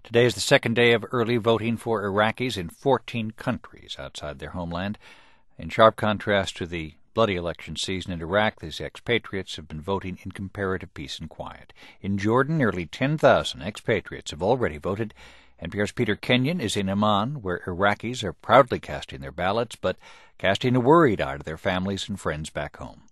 Today is the second day of early voting for Iraqis in 14 countries outside their homeland. In sharp contrast to the bloody election season in Iraq, these expatriates have been voting in comparative peace and quiet. In Jordan, nearly 10,000 expatriates have already voted. NPR's Peter Kenyon is in Amman, where Iraqis are proudly casting their ballots, but casting a worried eye to their families and friends back home.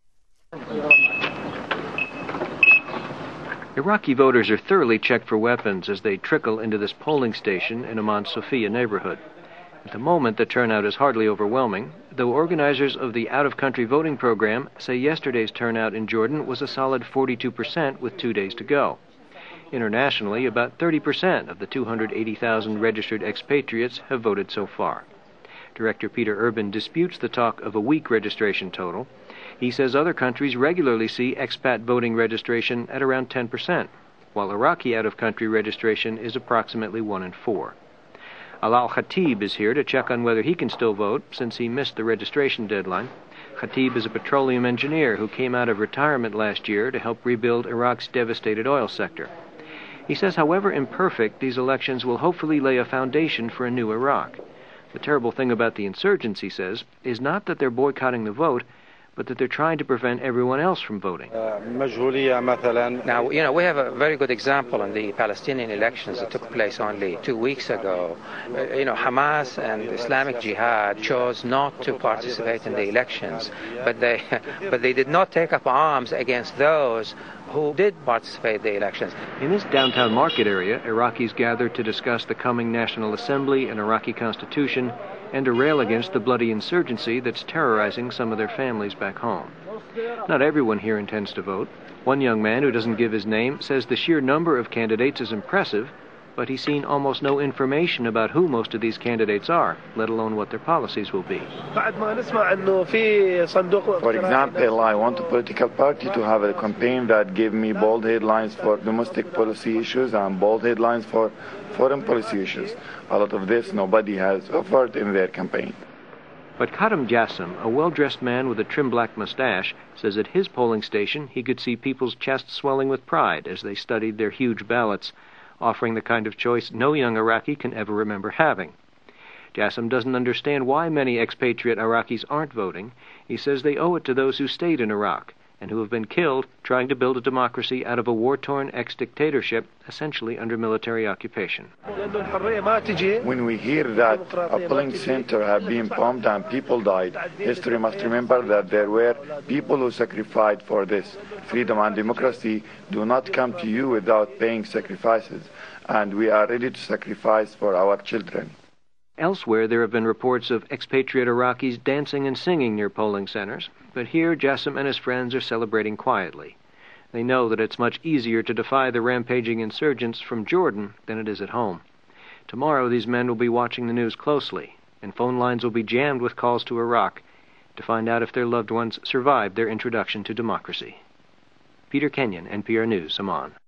Iraqi voters are thoroughly checked for weapons as they trickle into this polling station in Amman's Sophia neighborhood. At the moment, the turnout is hardly overwhelming, though organizers of the out-of-country voting program say yesterday's turnout in Jordan was a solid 42% with 2 days to go. Internationally, about 30% of the 280,000 registered expatriates have voted so far. Director Peter Urban disputes the talk of a weak registration total. He says other countries regularly see expat voting registration at around 10%, while Iraqi out-of-country registration is approximately 1 in 4. Alal Khatib is here to check on whether he can still vote since he missed the registration deadline. Khatib is a petroleum engineer who came out of retirement last year to help rebuild Iraq's devastated oil sector. He says, however imperfect, these elections will hopefully lay a foundation for a new Iraq. The terrible thing about the insurgents, he says, is not that they're boycotting the vote, but that they're trying to prevent everyone else from voting. Now, we have a very good example in the Palestinian elections that took place only 2 weeks ago. Hamas and Islamic Jihad chose not to participate in the elections, but they did not take up arms against those who did participate in the elections. In this downtown market area, Iraqis gathered to discuss the coming National Assembly and Iraqi Constitution and to rail against the bloody insurgency that's terrorizing some of their families back home. Not everyone here intends to vote. One young man who doesn't give his name says the sheer number of candidates is impressive, but he's seen almost no information about who most of these candidates are, let alone what their policies will be. For example, I want a political party to have a campaign that give me bold headlines for domestic policy issues and bold headlines for foreign policy issues. A lot of this nobody has offered in their campaign. But Kadam Jassim, a well-dressed man with a trim black mustache, says at his polling station he could see people's chests swelling with pride as they studied their huge ballots, offering the kind of choice no young Iraqi can ever remember having. Jassim doesn't understand why many expatriate Iraqis aren't voting. He says they owe it to those who stayed in Iraq and who have been killed trying to build a democracy out of a war-torn ex-dictatorship, essentially under military occupation. When we hear that a polling center have been bombed and people died, history must remember that there were people who sacrificed for this. Freedom and democracy do not come to you without paying sacrifices, and we are ready to sacrifice for our children. Elsewhere, there have been reports of expatriate Iraqis dancing and singing near polling centers, but here Jassim and his friends are celebrating quietly. They know that it's much easier to defy the rampaging insurgents from Jordan than it is at home. Tomorrow, these men will be watching the news closely, and phone lines will be jammed with calls to Iraq to find out if their loved ones survived their introduction to democracy. Peter Kenyon, NPR News, Amman.